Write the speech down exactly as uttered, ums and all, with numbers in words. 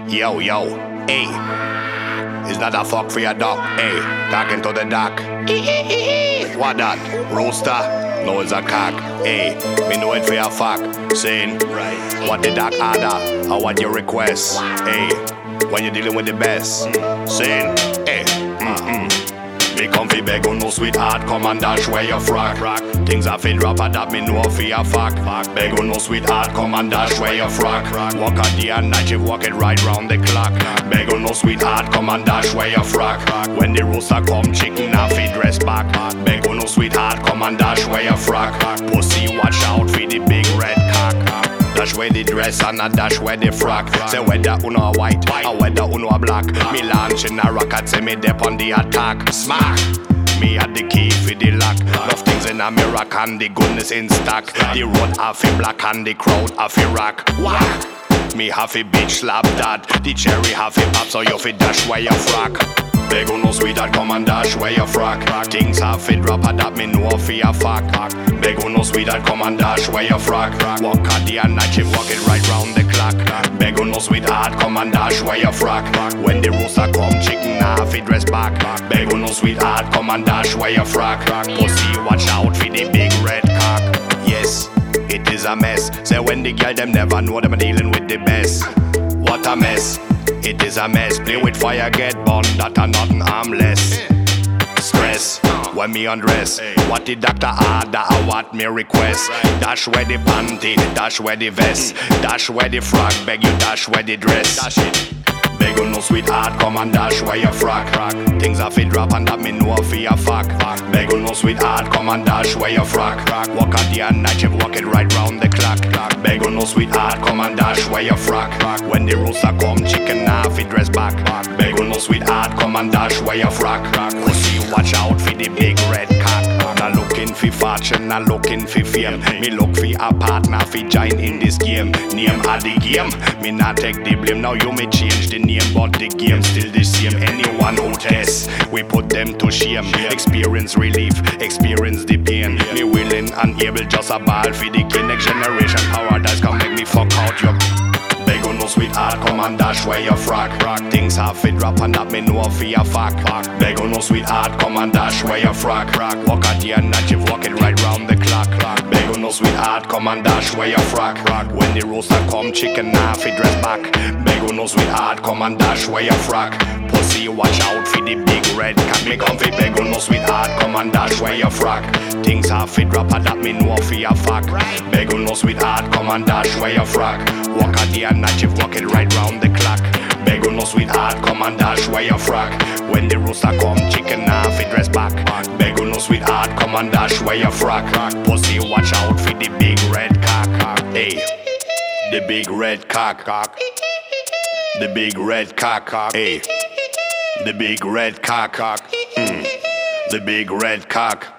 Yo, yo, hey. Is that a fuck for your dog? Hey, talking to the doc. What that? Rooster? No, it's a cock. Hey, me know it for your fuck. Saying, right. What the doc order? Or what your request? Hey, when you're dealing with the best. Saying, hey, mm-mm. Me comfy beg on no sweetheart, come and dash where you frack. Things are fit rapper that me know for your fuck. Beg on no sweetheart, come and dash where you frack. Walk a day and night, you walk it right round the clock. Beg on no sweetheart, come and dash where you frack. When the rooster come, chicken and feed dress back. Beg on no sweetheart, come and dash where you frack. Pussy watch out for the big red cock. Dash where the dress and a dash where the frack. Say whether uno a white or whether uno a black. Me launch in a rocket, say me dep on the attack. Smack! Me had the key for the lock. Enough things in a mirror and the goodness in stock. The road half a black and the crowd half a rock. Whack! Me half a bitch slap that. The cherry half a pop so you fi dash where you frack. Beg on no sweetheart, come and dash where you frack. Things half a dropper that me know for your fuck. Beg on no sweetheart, come and dash where you frack. Walk a day and night, you walk it right round the clock. Beg on no sweetheart, come and dash where you frack. When the rooster come, chicken half a dress back. Beg on no sweetheart, come and dash where you frack. Pussy watch out for the big red cock. Yes, it is a mess. Say when the girl them never know them dealing with the best. What a mess. It is a mess, play with fire, get burned, that are nothing harmless. Stress, when me undress, what the doctor order or what me request. Dash where the panty, dash where the vest, dash where the frock, beg you dash where the dress. Dash it. Beg on no sweetheart, come and dash where you frack. Things are fit drop and that me know for your fuck. Beg on no sweetheart, come and dash where you frack. Walk a day and night, you walk it right round the clock. Beg on no sweetheart, come and dash where you frack. When the rooster come, chicken half it dress back. Beg on no sweetheart, come and dash where you frack. Pussy watch out for the big red cock. Not looking for fortune, not looking for fame. Me look for a partner for join in this game. Name of the game, me not take the blame. Now you may change the name, but the game still the same. Anyone who tests, we put them to shame. Experience relief, experience the pain. Me willing and able, just a ball for the king. Next generation paradise can make me fuck out your. Beg on no sweetheart, come and dash where you frack. Things half it drop and that me know for your fuck. Beg on no sweetheart, come and dash where you frack. Walk a day and night, you walk it right round the clock. Beg on no sweetheart, come and dash where you frack. When the rooster come, chicken half it dress back. Beg on no sweetheart, come and dash where you frack. Pussy watch out for the big red cock. Me comfy beg on no sweetheart, come and dash where you frack. Things half it drop and that me know for your fuck. Beg on no sweetheart, come and dash where you frack. Walk a day and night, you walk it right round the clock. Beg on no sweetheart, come and dash where you frack. When the rooster come, chicken half it dress back. Beg on no sweetheart, come and dash where you frack. Pussy watch out for the big red cock. Hey, the big red cock. The big red cock. Hey, the big red cock. Mm. The big red cock.